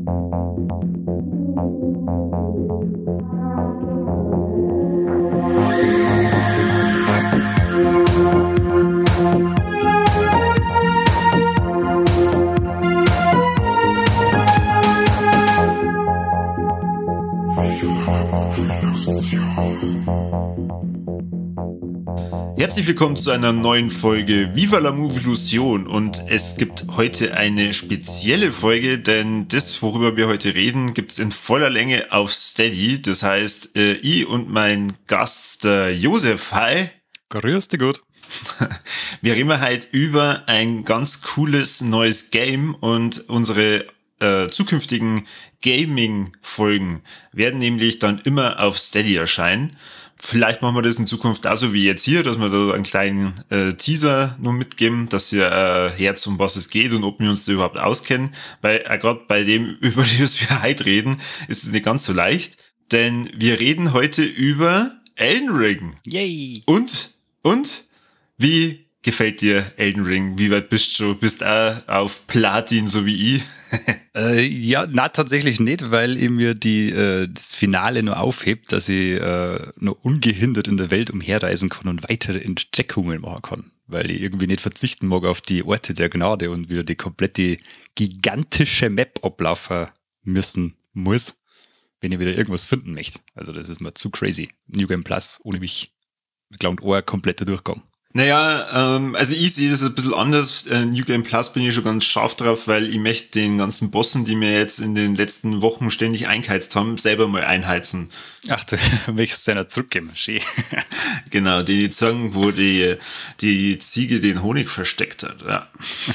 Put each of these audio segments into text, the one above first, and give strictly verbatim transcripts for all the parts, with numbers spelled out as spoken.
Herzlich willkommen zu einer neuen Folge Viva la Movilusion, und es gibt heute eine spezielle Folge, denn das, worüber wir heute reden, gibt's in voller Länge auf Steady. Das heißt, äh, ich und mein Gast, der Josef, hi. Grüß dich gut. Wir reden heute über ein ganz cooles neues Game, und unsere äh, zukünftigen Gaming-Folgen werden nämlich dann immer auf Steady erscheinen. Vielleicht machen wir das in Zukunft auch so wie jetzt hier, dass wir da einen kleinen äh, Teaser nur mitgeben, dass ihr äh, Herz, um was es geht und ob wir uns da überhaupt auskennen. Weil äh, gerade bei dem, über das wir heute reden, ist es nicht ganz so leicht. Denn wir reden heute über Elden Ring. Yay! Und, und, wie gefällt dir Elden Ring? Wie weit bist du? Bist auch auf Platin, so wie ich? äh, ja, na tatsächlich nicht, weil ich mir die, äh, das Finale nur aufhebt, dass ich äh, nur ungehindert in der Welt umherreisen kann und weitere Entdeckungen machen kann. Weil ich irgendwie nicht verzichten mag auf die Orte der Gnade und wieder die komplette gigantische Map ablaufen müssen muss, wenn ich wieder irgendwas finden möchte. Also das ist mir zu crazy. New Game Plus ohne mich. Ich glaube, ein kompletter Durchgang. Naja, ähm, also ich sehe das ein bisschen anders. Äh, New Game Plus bin ich schon ganz scharf drauf, weil ich möchte den ganzen Bossen, die mir jetzt in den letzten Wochen ständig eingeheizt haben, selber mal einheizen. Ach, du möchtest deiner zurückgeben, schön. Genau, die sagen, wo die, die Ziege den Honig versteckt hat, ja.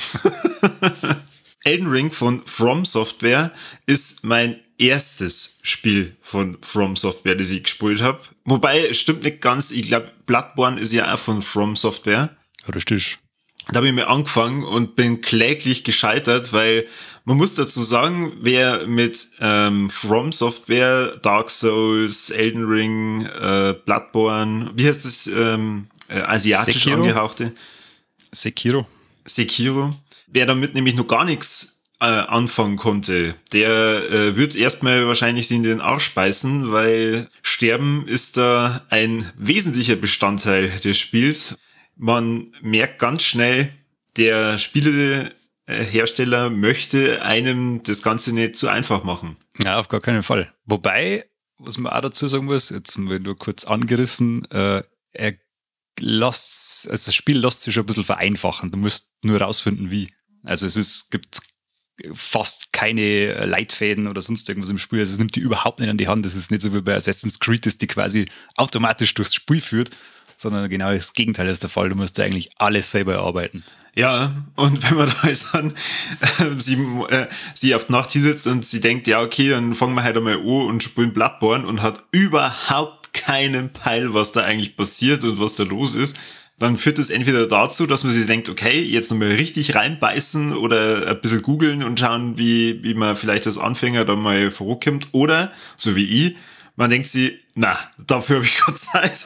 Elden Ring von From Software ist mein erstes Spiel von From Software, das ich gespielt habe. Wobei, es stimmt nicht ganz, ich glaube, Bloodborne ist ja auch von From Software. Richtig. Da habe ich mir angefangen und bin kläglich gescheitert, weil man muss dazu sagen, wer mit ähm, From Software, Dark Souls, Elden Ring, äh, Bloodborne, wie heißt das, ähm, äh, asiatisch Sekiro? angehauchte? Sekiro. Sekiro. Wer damit nämlich noch gar nichts äh, anfangen konnte, der äh, wird erstmal wahrscheinlich sie in den Arsch beißen, weil Sterben ist da ein wesentlicher Bestandteil des Spiels. Man merkt ganz schnell, der Spielehersteller möchte einem das Ganze nicht zu einfach machen. Ja, auf gar keinen Fall. Wobei, was man auch dazu sagen muss, jetzt haben wir nur kurz angerissen, äh, er lässt, also das Spiel lässt sich schon ein bisschen vereinfachen. Du musst nur rausfinden, wie. Also es ist, gibt fast keine Leitfäden oder sonst irgendwas im Spiel. Also es nimmt die überhaupt nicht an die Hand. Das ist nicht so wie bei Assassin's Creed, das die quasi automatisch durchs Spiel führt, sondern genau das Gegenteil ist der Fall. Du musst eigentlich alles selber erarbeiten. Ja, und wenn man da jetzt dann äh, sie, äh, sie auf die Nacht hier sitzt und sie denkt, ja okay, dann fangen wir halt einmal an und spielen Bloodborne und hat überhaupt keinen Peil, was da eigentlich passiert und was da los ist, dann führt es entweder dazu, dass man sich denkt, okay, jetzt nochmal richtig reinbeißen oder ein bisschen googeln und schauen, wie, wie man vielleicht als Anfänger da mal vorkommt, oder, so wie ich, man denkt sich, na, dafür habe ich keine Zeit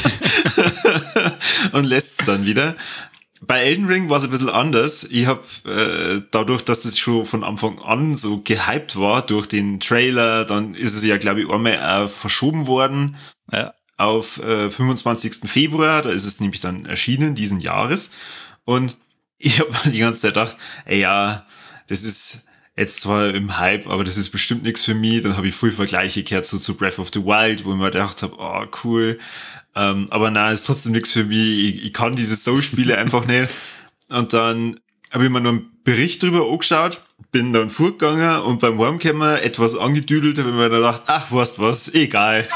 und lässt es dann wieder. Bei Elden Ring war es ein bisschen anders. Ich habe äh, dadurch, dass das schon von Anfang an so gehypt war durch den Trailer, dann ist es ja, glaube ich, einmal auch verschoben worden. Ja. Auf äh, fünfundzwanzigsten Februar, da ist es nämlich dann erschienen, diesen Jahres. Und ich habe mir die ganze Zeit gedacht, ey, ja, das ist jetzt zwar im Hype, aber das ist bestimmt nichts für mich. Dann habe ich viel Vergleiche gehört so zu Breath of the Wild, wo ich mir gedacht habe, oh, cool. Ähm, aber nein, ist trotzdem nichts für mich. Ich, ich kann diese Soul-Spiele einfach nicht. Und dann habe ich mir noch einen Bericht drüber angeschaut, bin dann vorgegangen und beim Heimkommen etwas angedüdelt, habe ich mir dann gedacht, ach, weißt was, egal.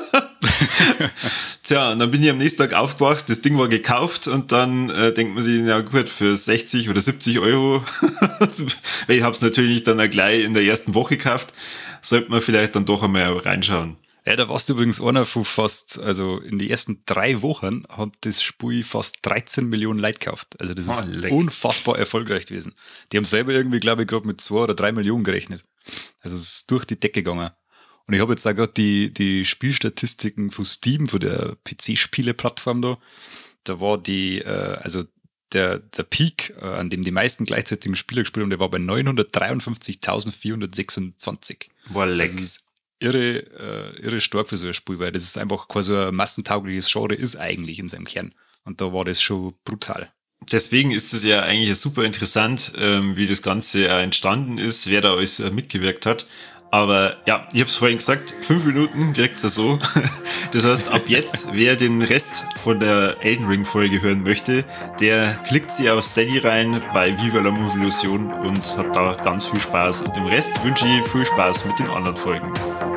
Tja, und dann bin ich am nächsten Tag aufgewacht, das Ding war gekauft und dann äh, denkt man sich, ja gut, für sechzig oder siebzig Euro, weil ich habe es natürlich dann auch gleich in der ersten Woche gekauft, sollte man vielleicht dann doch einmal reinschauen. Ja, da warst du übrigens einer von fast, also in den ersten drei Wochen hat das Spiel fast dreizehn Millionen Leute gekauft. Also das ist oh, unfassbar erfolgreich gewesen. Die haben selber irgendwie, glaube ich, gerade mit zwei oder drei Millionen gerechnet. Also es ist durch die Decke gegangen. Und ich habe jetzt auch gerade die, die Spielstatistiken von Steam, von der P C-Spiele-Plattform da. Da war die, äh, also der, der Peak, äh, an dem die meisten gleichzeitigen Spieler gespielt haben, der war bei neunhundertdreiundfünfzigtausendvierhundertsechsundzwanzig. Boah, leck. Also das ist irre, äh, irre stark für so ein Spiel, weil das ist einfach quasi so ein massentaugliches Genre ist eigentlich in seinem Kern. Und da war das schon brutal. Deswegen ist es ja eigentlich super interessant, ähm, wie das Ganze äh, entstanden ist, wer da alles äh, mitgewirkt hat. Aber ja, ich habe es vorhin gesagt, fünf Minuten kriegt's ja so. Das heißt, ab jetzt, wer den Rest von der Elden Ring Folge hören möchte, der klickt sie auf Steady rein bei Viva la Movilusion und hat da ganz viel Spaß. Und dem Rest wünsche ich viel Spaß mit den anderen Folgen.